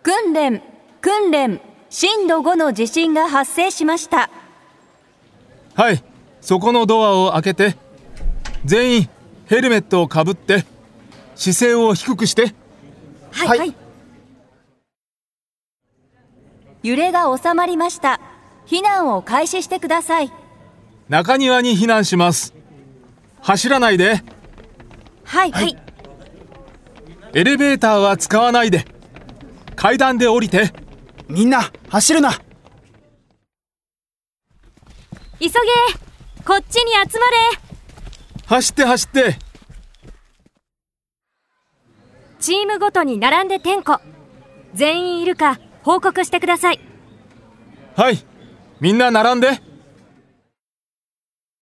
訓練、訓練、震度5の地震が発生しました。 はい、そこのドアを開けて、全員ヘルメットをかぶって、姿勢を低くして。 はい、はい。揺れが収まりました。避難を開始してください。 中庭に避難します。走らないで。 はい、はい。 エレベーターは使わないで。階段で降りて。 みんな走るな。 急げ、こっちに集まれ。 走って走って。 チームごとに並んで点呼。全員いるか報告してください。 はい、みんな並んで。